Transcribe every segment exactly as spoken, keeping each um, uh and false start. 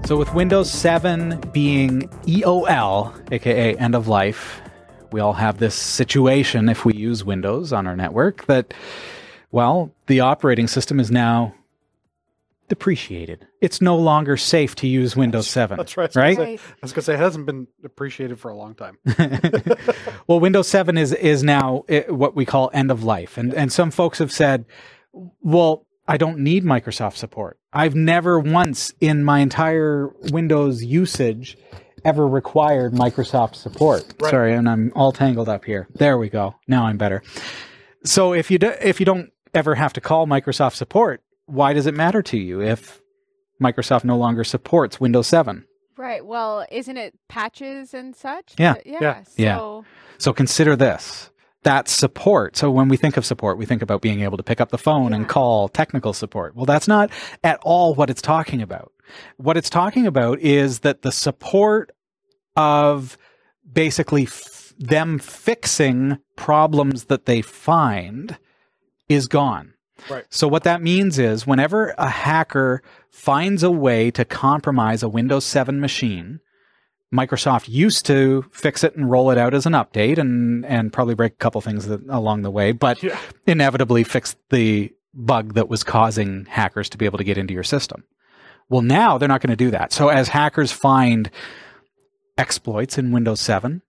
So with Windows seven being E O L, aka end of life, we all have this situation if we use Windows on our network that, well, the operating system is now depreciated. It's no longer safe to use Windows seven. That's right. Right? I was going to say, it hasn't been appreciated for a long time. Well, Windows seven is is now it, what we call end of life. And, and some folks have said, well, I don't need Microsoft support. I've never once in my entire Windows usage ever required Microsoft support. Right. Sorry, and I'm all tangled up here. There we go. Now I'm better. So if you do, if you don't ever have to call Microsoft support, why does it matter to you if Microsoft no longer supports Windows seven? Right. Well, isn't it patches and such? Yeah. But yeah. Yeah. So, Yeah. So consider this. That's support. So when we think of support, we think about being able to pick up the phone Yeah. and call technical support. Well, that's not at all what it's talking about. What it's talking about is that the support of basically f- them fixing problems that they find is gone. Right. So what that means is whenever a hacker finds a way to compromise a Windows seven machine, Microsoft used to fix it and roll it out as an update and, and probably break a couple things that, along the way, but Yeah. inevitably fix the bug that was causing hackers to be able to get into your system. Well, now they're not going to do that. So as hackers find exploits in Windows seven,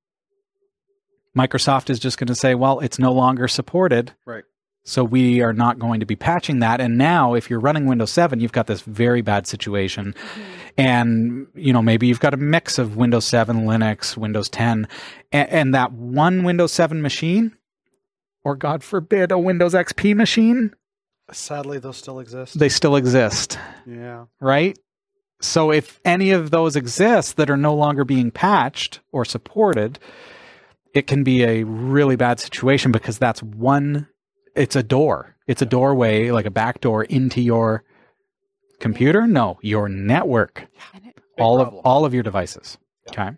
Microsoft is just going to say, well, it's no longer supported. Right. So we are not going to be patching that. And now if you're running Windows seven, you've got this very bad situation. Mm-hmm. And, you know, maybe you've got a mix of Windows seven, Linux, Windows ten, and, and that one Windows seven machine, or God forbid, a Windows X P machine, Sadly, those still exist. they still exist, yeah. right? So if any of those exist that are no longer being patched or supported, it can be a really bad situation because that's one, it's a door. It's a doorway, like a back door into your computer. No, your network. And it, all problem. of all of your devices. Okay.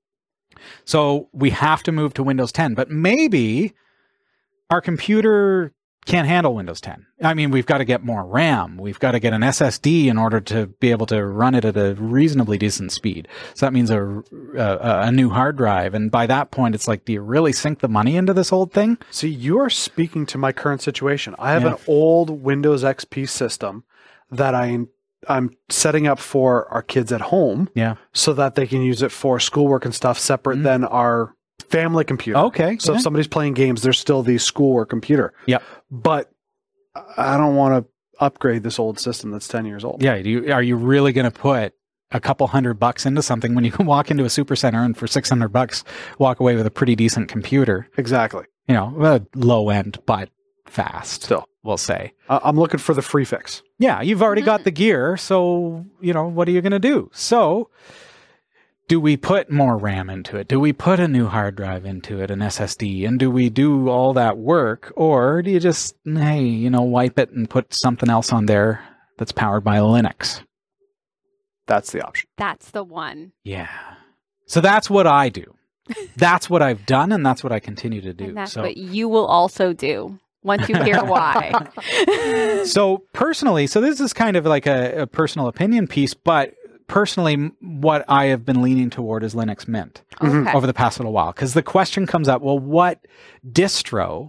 So we have to move to Windows ten, but maybe our computer can't handle Windows ten. I mean, we've got to get more RAM. We've got to get an S S D in order to be able to run it at a reasonably decent speed. So that means a, a, a new hard drive. And by that point, it's like, do you really sink the money into this old thing? See, you are speaking to my current situation. I have Yeah. an old Windows X P system that I, I'm setting up for our kids at home Yeah. so that they can use it for schoolwork and stuff separate Mm. than our family computer. Okay. So yeah. if somebody's playing games, there's still the schoolwork computer. Yep. But I don't want to upgrade this old system that's ten years old. Yeah. Do you, are you really going to put a couple hundred bucks into something when you can walk into a supercenter and for six hundred bucks walk away with a pretty decent computer? Exactly. You know, uh, low end, but fast, Still. we'll say. Uh, I'm looking for the free fix. Yeah, you've already got the gear, so, you know, what are you going to do? So, do we put more RAM into it? Do we put a new hard drive into it, an S S D? And do we do all that work? Or do you just, hey, you know, wipe it and put something else on there that's powered by Linux? That's the option. that's the one. Yeah. So that's what I do. That's what I've done, and that's what I continue to do. And that's so, what you will also do once you hear why. so personally, so this is kind of like a, a personal opinion piece, but personally, m- what I have been leaning toward is Linux Mint Okay. over the past little while. Because the question comes up, well, what distro?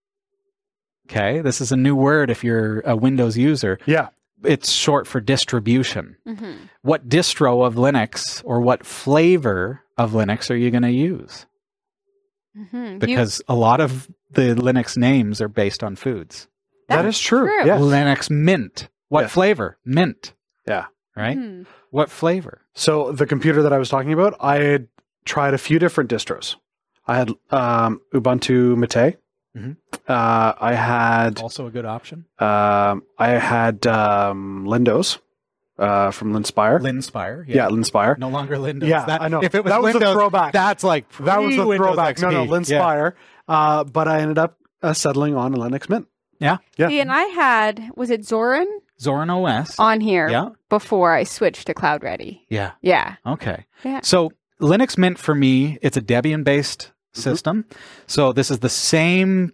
Okay, this is a new word if you're a Windows user. Yeah. It's short for distribution. Mhm. What distro of Linux or what flavor of Linux are you going to use? Mhm. You- Because a lot of the Linux names are based on foods. That That's is true. true. Yeah. Linux Mint. What Yes. flavor? Mint. Yeah. Right? Mhm. What flavor? So the computer that I was talking about, I had tried a few different distros. I had um, Ubuntu Mate. Mhm. Uh, I had Also a good option. um, I had um, Lindos uh, from Linspire. Linspire. yeah. Linspire. No longer Windows. Yeah, That- I know. If it was That was a Windows, throwback. that's like That was the pre-Windows throwback. X No, P. no, Yeah. Linspire. Uh, but I ended up uh, settling on a Linux Mint. Yeah. Yeah. See, and I had, was it Zorin Zorin O S. on here Yeah. before I switched to Cloud Ready? Yeah. Yeah. Okay. Yeah. So Linux Mint for me, it's a Debian based system. So this is the same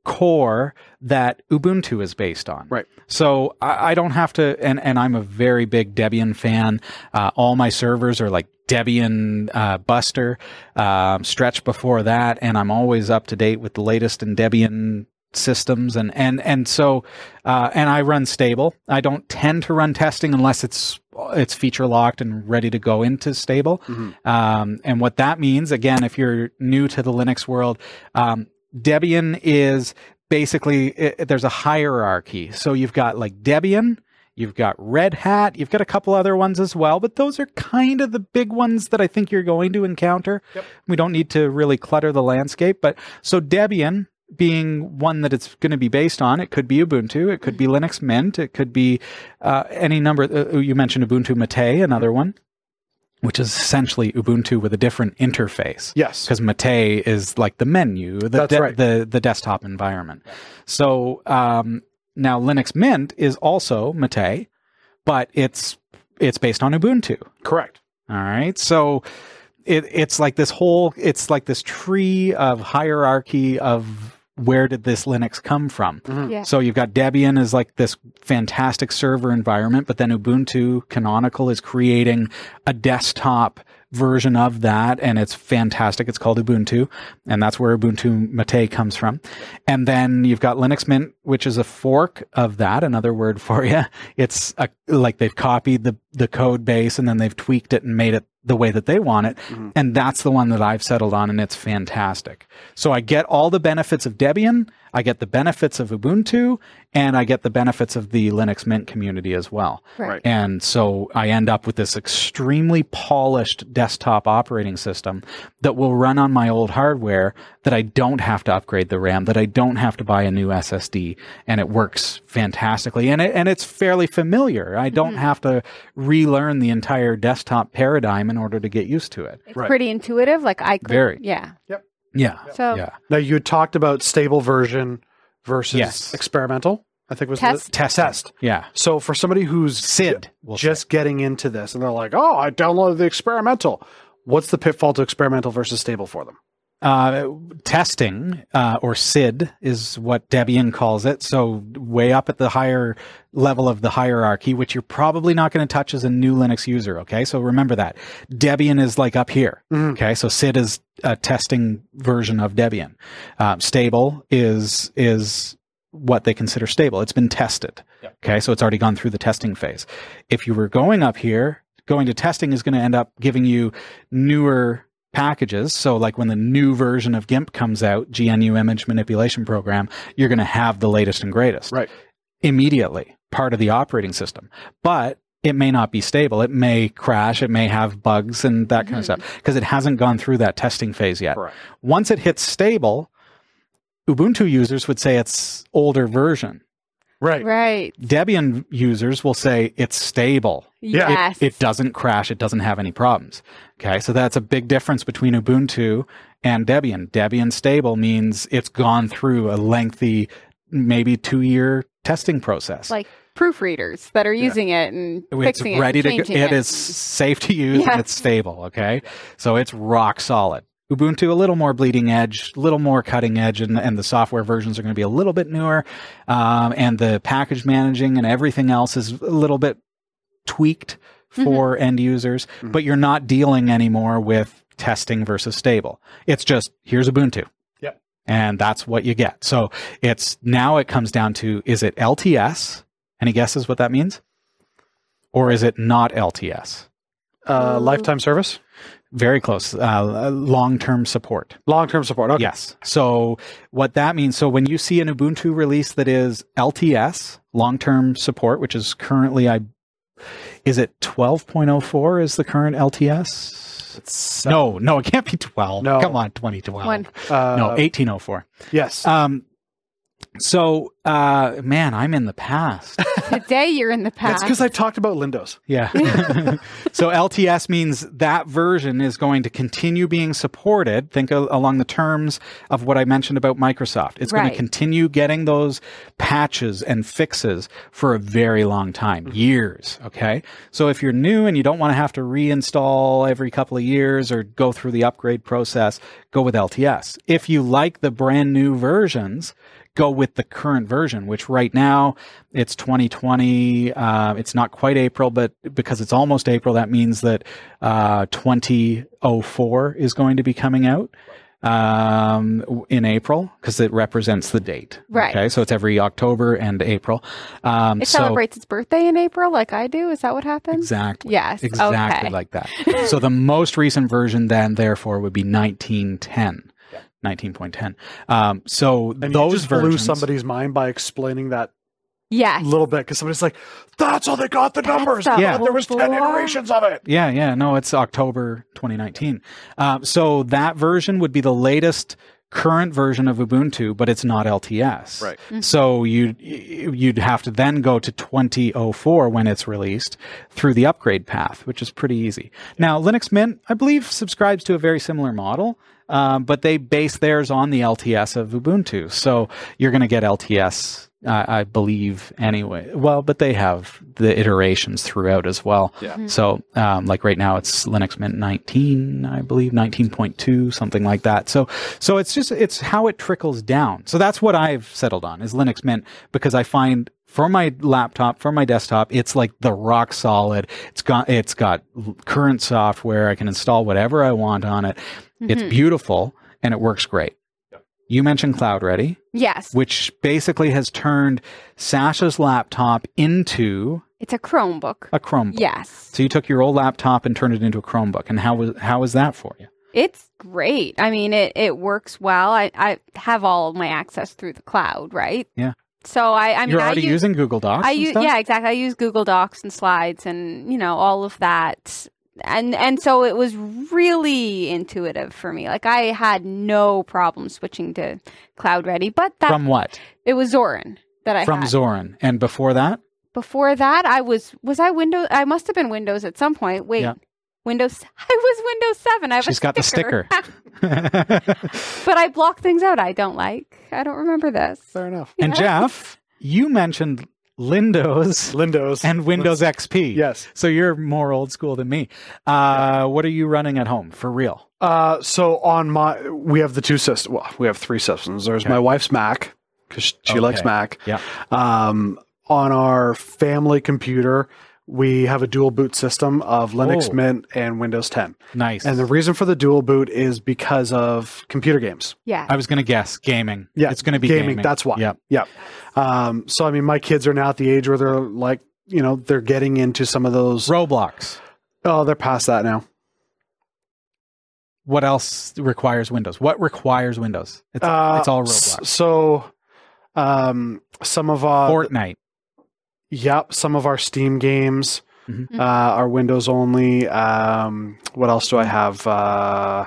core that Ubuntu is based on. Right. So I, I don't have to, and, and I'm a very big Debian fan. Uh, all my servers are like Debian uh, Buster, um, Stretch before that, and I'm always up to date with the latest in Debian systems, and and and so uh, and I run stable. I don't tend to run testing unless it's it's feature locked and ready to go into stable. Mm-hmm. Um, and what that means, again, if you're new to the Linux world, um, Debian is basically it, there's a hierarchy. So you've got like Debian. You've got Red Hat. You've got a couple other ones as well, but those are kind of the big ones that I think you're going to encounter. Yep. We don't need to really clutter the landscape. But so Debian being one that it's going to be based on, it could be Ubuntu, it could be Linux Mint, it could be uh, any number. Uh, you mentioned Ubuntu Mate, another one, which is essentially Ubuntu with a different interface. Yes. Because Mate is like the menu, the, That's de- right. the, the desktop environment. So, um, now, Linux Mint is also Mate, but it's it's based on Ubuntu. Correct. All right, so it, it's like this whole it's like this tree of hierarchy of where did this Linux come from? Mm-hmm. Yeah. So you've got Debian as like this fantastic server environment, but then Ubuntu Canonical is creating a desktop version of that, and it's fantastic. It's called Ubuntu, and that's where Ubuntu Mate comes from. And then you've got Linux Mint, which is a fork of that, another word for you. It's a, like they've copied the, the code base and then they've tweaked it and made it the way that they want it. Mm-hmm. And that's the one that I've settled on, and it's fantastic. So I get all the benefits of Debian, I get the benefits of Ubuntu, and I get the benefits of the Linux Mint community as well. Right. And so I end up with this extremely polished desktop operating system that will run on my old hardware, that I don't have to upgrade the RAM, that I don't have to buy a new S S D, and it works fantastically. And it, and it's fairly familiar. I don't Mhm. have to relearn the entire desktop paradigm in order to get used to it. It's Right. pretty intuitive. Like I could, Very. yeah. Yeah. So Yeah. Now, you talked about stable version versus Yes. experimental, I think was Test. the Test. test. Yeah. So for somebody who's S I D. We'll say. just getting into this and they're like, oh, I downloaded the experimental. What's the pitfall to experimental versus stable for them? Uh, testing, uh, or S I D is what Debian calls it. So way up at the higher level of the hierarchy, which you're probably not going to touch as a new Linux user. Okay. So remember that Debian is like up here. Mhm. Okay. So S I D is a testing version of Debian. Um, stable is, is what they consider stable. It's been tested. Yep. Okay. So it's already gone through the testing phase. If you were going up here, going to testing is going to end up giving you newer packages. So like when the new version of GIMP comes out, G N U Image Manipulation Program, you're going to have the latest and greatest. Right. Immediately, part of the operating system. But it may not be stable. It may crash. It may have bugs and that kind of Mhm. stuff because it hasn't gone through that testing phase yet. Correct. Once it hits stable, Ubuntu users would say it's older version. Right. right. Debian users will say it's stable. Yeah. Yes. It, it doesn't crash. It doesn't have any problems. Okay. So that's a big difference between Ubuntu and Debian. Debian stable means it's gone through a lengthy, maybe two year testing process. like proofreaders that are Yeah. using it and it's fixing ready it, to and go. changing It it. is safe to use Yeah. and it's stable. Okay. So it's rock solid. Ubuntu, a little more bleeding edge, a little more cutting edge, and, and the software versions are going to be a little bit newer. Um, and the package managing and everything else is a little bit tweaked for end users, Mhm. but you're not dealing anymore with testing versus stable. It's just, here's Ubuntu. Yep. And that's what you get. So it's now it comes down to, is it L T S? Any guesses what that means? Or is it not L T S? Uh, Ooh. lifetime service, Very close. Uh, long-term support. long-term support. Okay. Yes. So what that means, so when you see an Ubuntu release that is L T S, long-term support, which is currently, I is it twelve point oh four is the current L T S? It's, No, no, it can't be twelve. No. Come on, twenty twelve. One. Uh, No, eighteen oh four. Yes. Um, so, uh, man, I'm in the past. Today you're in the That's past. because I talked about Windows. Yeah. So L T S means that version is going to continue being supported. Think a- along the terms of what I mentioned about Microsoft. It's going Right. to continue getting those patches and fixes for a very long time, years. Okay. So if you're new and you don't want to have to reinstall every couple of years or go through the upgrade process, go with L T S. If you like the brand new versions, go with the current version, which right now it's twenty twenty. Uh, it's not quite April, but because it's almost April, that means that uh, twenty oh four is going to be coming out um, in April because it represents the date. Right. Okay. So it's every October and April. Um, It so celebrates its birthday in April, like I do. Is that what happens? Exactly. Yes. Exactly Okay. like that. So the most recent version then, therefore, would be nineteen ten. nineteen point ten. Um, so And those you just blew versions, somebody's mind by explaining that Yes. a little bit because somebody's like, "That's how they got the That's numbers." the Yeah. But there was ten before. iterations of it. yeah, yeah, no, it's October twenty nineteen. Um, so that version would be the latest current version of Ubuntu, but it's not L T S. Right. So you'd you'd have to then go to twenty oh four when it's released through the upgrade path, which is pretty easy. Now, Linux Mint, I believe, subscribes to a very similar model, um, but they base theirs on the L T S of Ubuntu. So you're going to get L T S, uh, I believe, anyway. Well, but they have the iterations throughout as well. Yeah. So, um, like right now, it's Linux Mint nineteen, I believe, nineteen point two, something like that. So, so it's just it's how it trickles down. So that's what I've settled on is Linux Mint because I find for my laptop, for my desktop, it's like the rock solid. It's got it's got current software. I can install whatever I want on it. It's beautiful and it works great. You mentioned Cloud Ready, Yes. which basically has turned Sasha's laptop into It's a Chromebook. a Chromebook. Yes. So you took your old laptop and turned it into a Chromebook. And how was how was that for you? It's great. I mean, it, it works well. I, I have all of my access through the cloud, right? Yeah. So I, I mean, You're I already use, using Google Docs. I and use, stuff? yeah, exactly. I use Google Docs and slides and, you know, all of that. And, and so it was really intuitive for me. Like I had no problem switching to Cloud Ready, but that From what? it was Zorin that I From had. Zorin. And before that? Before that, I was, was I Windows? I must have been Windows at some point. Wait, Yeah. Windows, I was Windows seven. I have She's a got the sticker. sticker. But I block things out I don't like. I don't remember this. Fair enough. And Jeff, you mentioned Windows Windows and Windows X P. Yes. So you're more old school than me. Uh, what are you running at home for real? Uh, so on my, we have the two systems. Well, we have three systems. There's Okay. my wife's Mac because she Okay. likes Mac. Yeah. Um, on our family computer, we have a dual boot system of Linux Oh. Mint and Windows ten. Nice. And the reason for the dual boot is because of computer games. Yeah. I was going to guess gaming. Yeah, It's going to be gaming. gaming. That's why. Yeah. Yeah. Um, so I mean, my kids are now at the age where they're like, you know, they're getting into some of those. Roblox. Oh, they're past that now. What else requires Windows? What requires Windows? It's, Uh, it's all s- Roblox. So, um, some of our Fortnite. Yep, some of our Steam games Mhm. Mhm. uh, are Windows only. Um, what else do I have? Uh,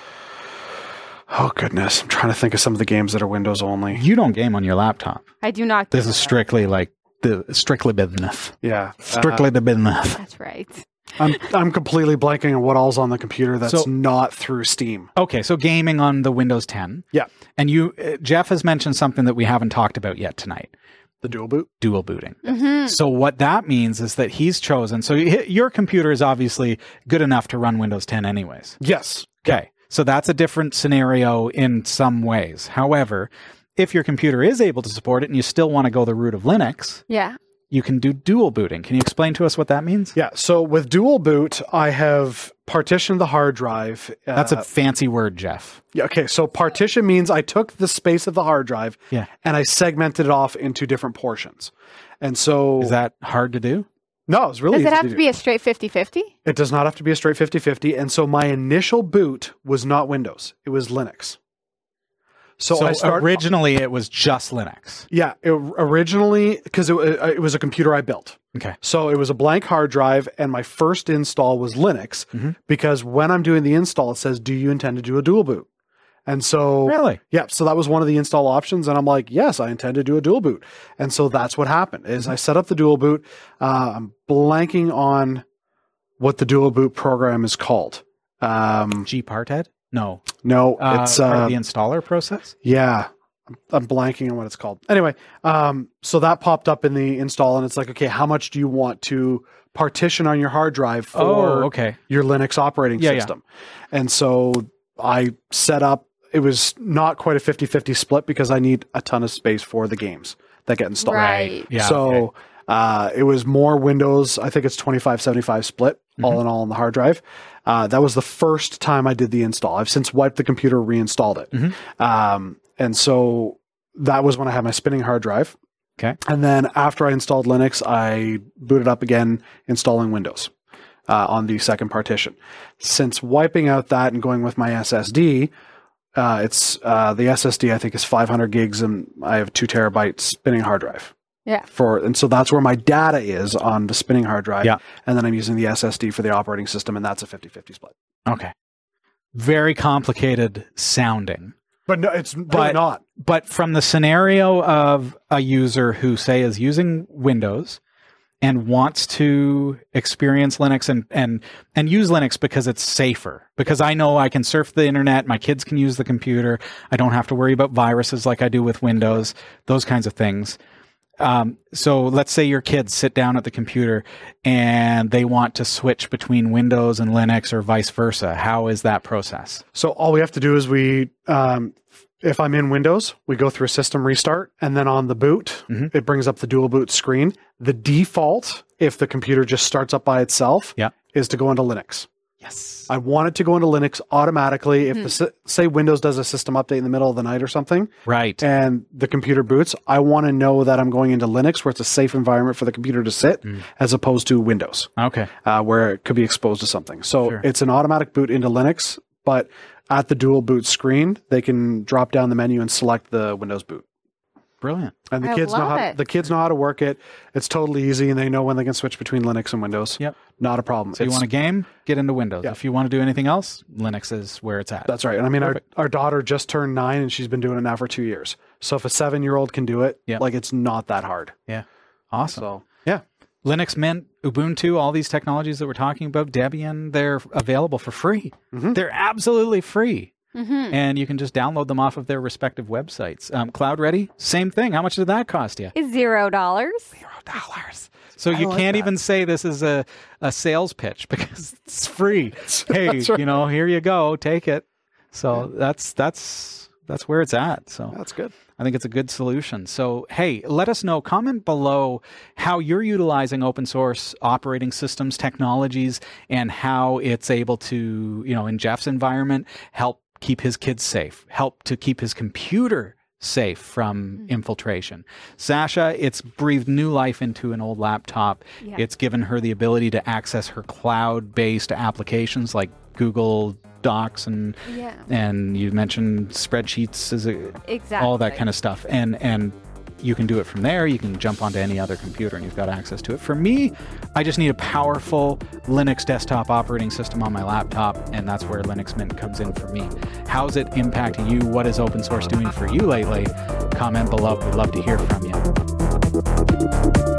oh goodness, I'm trying to think of some of the games that are Windows only. You don't game on your laptop. I do not. This is strictly like the strictly business. Yeah, Strictly the business. That's right. Uh, I'm I'm completely blanking on what all's on the computer that's So- not through Steam. Okay, so gaming on the Windows ten. Yeah. And you, uh, Jeff has mentioned something that we haven't talked about yet tonight: The dual boot. dual booting. hmm So what that means is that he's chosen. So y- your computer is obviously good enough to run Windows ten, anyways. Yes. Okay. So that's a different scenario in some ways. However, if your computer is able to support it and you still want to go the route of Linux, Yeah. you can do dual booting. Can you explain to us what that means? Yeah. So with dual boot, I have partitioned the hard drive. Uh, That's a fancy word, Jeff. yeah, okay. So partition means I took the space of the hard drive Yeah. and I segmented it off into different portions. And so Is that hard to do? no, it's really Does it easy have to to do. be a straight fifty-fifty? It does not have to be a straight fifty-fifty. And so my initial boot was not Windows. It was Linux. So, So, I started. originally it was just Linux. yeah, it, originally, because it, wa- it was a computer I built. Okay. So it was a blank hard drive, and my first install was Linux Mhm. because when I'm doing the install, it says, "Do you intend to do a dual boot?" And so, Really? yeah, so that was one of the install options, and I'm like, "Yes, I intend to do a dual boot." And so that's what happened. Is I set up the dual boot. Uh, I'm blanking on what the dual boot program is called. Um, Gparted? No. no, Uh, it's part uh, of the installer process? yeah. I'm- I'm blanking on what it's called. Anyway, um, so that popped up in the install, and it's like, okay, how much do you want to partition on your hard drive for Oh, okay. your Linux operating Yeah, yeah. system? And so I set up it was not quite a fifty-fifty split because I need a ton of space for the games that get installed. Right. Yeah. so okay. uh, it was more Windows. I think it's twenty-five seventy-five split Mm-hmm. all in all on the hard drive. Uh, that was the first time I did the install. I've since wiped the computer, reinstalled it. Mm-hmm. Um, and so that was when I had my spinning hard drive. Okay. And then after I installed Linux, I booted up again, installing Windows uh, on the second partition. Since wiping out that and going with my S S D, uh, it's uh, the S S D I think is five hundred gigs, and I have two terabyte spinning hard drive. Yeah. For and so that's where my data is on the spinning hard drive. Yeah. And then I'm using the S S D for the operating system, and that's a fifty-fifty split. Okay. Very complicated sounding. But no, it's really But- not. But from the scenario of a user who, say, is using Windows and wants to experience Linux and, and, and use Linux because it's safer, because I know I can surf the internet, my kids can use the computer, I don't have to worry about viruses like I do with Windows, those kinds of things. Um, so let's say your kids sit down at the computer and they want to switch between Windows and Linux or vice versa. How is that process? So all we have to do is we, um, if I'm in Windows, we go through a system restart, and then on the boot, Mhm. it brings up the dual boot screen. The default, if the computer just starts up by itself, Yeah. is to go into Linux. Yes. I want it to go into Linux automatically. If Hmm. the sy- say Windows does a system update in the middle of the night or something, Right. and the computer boots, I want to know that I'm going into Linux, where it's a safe environment for the computer to sit, Mm. as opposed to Windows, Okay. uh, where it could be exposed to something. So Sure. it's an automatic boot into Linux, but at the dual boot screen, they can drop down the menu and select the Windows boot. Brilliant. And the I kids know love how it. the kids know how to work it. It's totally easy, and they know when they can switch between Linux and Windows. Yep. Not a problem. So you It's- want a game, get into Windows. Yeah. If you want to do anything else, Linux is where it's at. That's right. And I mean, our, Perfect. our daughter just turned nine, and she's been doing it now for two years. So if a seven-year-old can do it, Yeah. like it's not that hard. Awesome. So yeah, Linux, Mint, Ubuntu, all these technologies that we're talking about, Debian, they're available for free. Mhm. They're absolutely free. Mm-hmm. And you can just download them off of their respective websites. Um, Cloud Ready, same thing. How much did that cost you? It's zero dollars. Zero dollars. So I you like can't that. even say this is a, a sales pitch because it's free. Hey, That's right. you know, here you go, take it. So that's that's that's where it's at. So that's good. I think it's a good solution. So, hey, let us know. Comment below how you're utilizing open source operating systems, technologies, and how it's able to, you know, in Jeff's environment, help keep his kids safe, help to keep his computer safe from infiltration. Sasha, it's breathed new life into an old laptop. Yeah. It's given her the ability to access her cloud-based applications like Google Docs and Yeah. and you mentioned spreadsheets as a, Exactly. all that kind of stuff, and and you can do it from there. You can jump onto any other computer and you've got access to it. For me, I just need a powerful Linux desktop operating system on my laptop, and that's where Linux Mint comes in for me. How's it impacting you? What is open source doing for you lately? Comment below. We'd love to hear from you.